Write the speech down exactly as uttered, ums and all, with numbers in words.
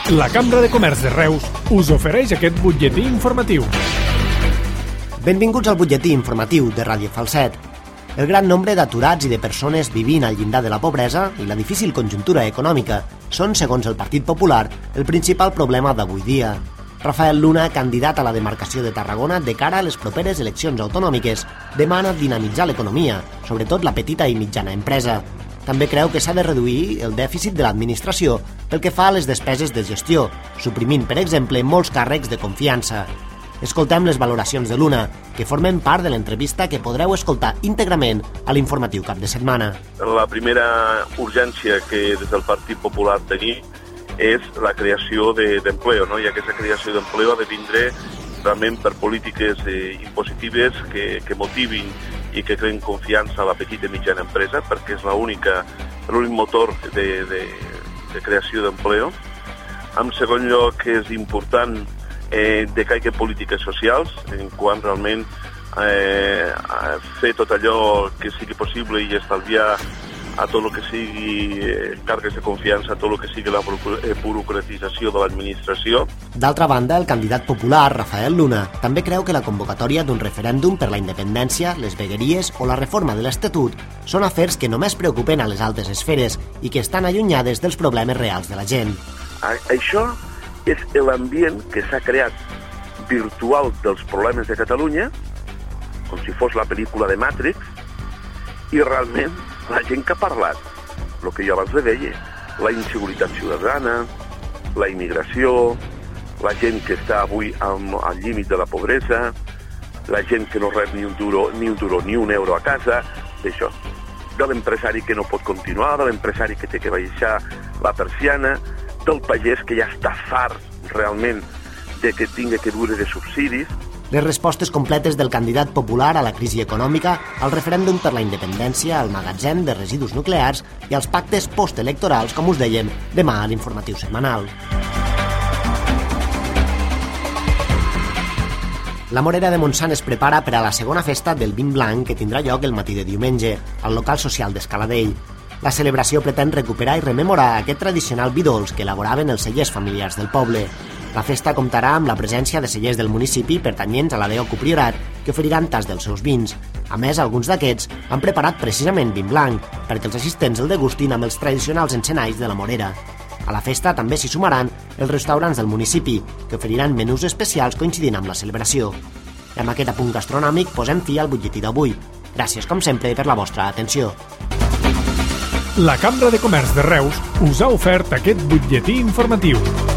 La Cambra de Comerç de Reus us ofereix aquest butlletí informatiu. Benvinguts al butlletí informatiu de Ràdio Falset. El gran nombre d'aturats i de persones vivint al llindar de la pobresa i la difícil conjuntura econòmica són, segons el Partit Popular, el principal problema d'avui dia. Rafael Luna, candidat a la demarcació de Tarragona de cara a les properes eleccions autonòmiques, demana dinamitzar l'economia, sobretot la petita i mitjana empresa. També creu que s'ha de reduir el dèficit de l'administració pel que fa a les despeses de gestió, suprimint, per exemple, molts càrrecs de confiança. Escoltem les valoracions de Luna, que formen part de l'entrevista que podreu escoltar íntegrament a l'informatiu cap de setmana. La primera urgència que des del Partit Popular tenim és la creació d'empleo, no? I aquesta creació d'empleo ha de vindre realment per polítiques eh, impositives que, que motivin i que creen confiança a la petita i mitjana empresa, perquè és l'únic motor de, de, de creació d'empleo. En segon lloc, és important eh, de caire polítiques socials, en quant realment eh, fer tot allò que sigui possible i estalviar a tot el que sigui eh, càrregues de confiança, a tot el que sigui la burocratització de l'administració. D'altra banda, el candidat popular, Rafael Luna, també creu que la convocatòria d'un referèndum per la independència, les vegueries o la reforma de l'Estatut són afers que només preocupen a les altes esferes i que estan allunyades dels problemes reals de la gent. Això és l'ambient que s'ha creat virtual dels problemes de Catalunya, com si fos la pel·lícula de Matrix, i realment la gent que ha parlat, el que jo abans li deia, la inseguretat ciutadana, la immigració, la gent que està avui al, al límit de la pobresa, la gent que no rep ni un duro ni un, duro, ni un euro a casa, d'això. De l'empresari que no pot continuar, de l'empresari que té que baixar la persiana, del pagès que ja està fart realment de que tingui que viure de subsidis. Les respostes completes del candidat popular a la crisi econòmica, al referèndum per la independència, al magatzem de residus nuclears i als pactes postelectorals, com us dèiem, demà a l'informatiu setmanal. La Morera de Montsant es prepara per a la segona festa del vin blanc que tindrà lloc el matí de diumenge, al local social d'Escaladell. La celebració pretén recuperar i rememorar aquest tradicional vi dolç que elaboraven els cellers familiars del poble. La festa comptarà amb la presència de cellers del municipi pertanyents a la D O C U Priorat que oferiran tas dels seus vins. A més, alguns d'aquests han preparat precisament vin blanc perquè els assistents el degustin amb els tradicionals encenalls de la Morera. A la festa també s'hi sumaran els restaurants del municipi que oferiran menús especials coincidint amb la celebració. I amb aquest apunt gastronòmic posem fi al butlletí d'avui. Gràcies, com sempre, per la vostra atenció. La Cambra de Comerç de Reus us ha ofert aquest butlletí informatiu.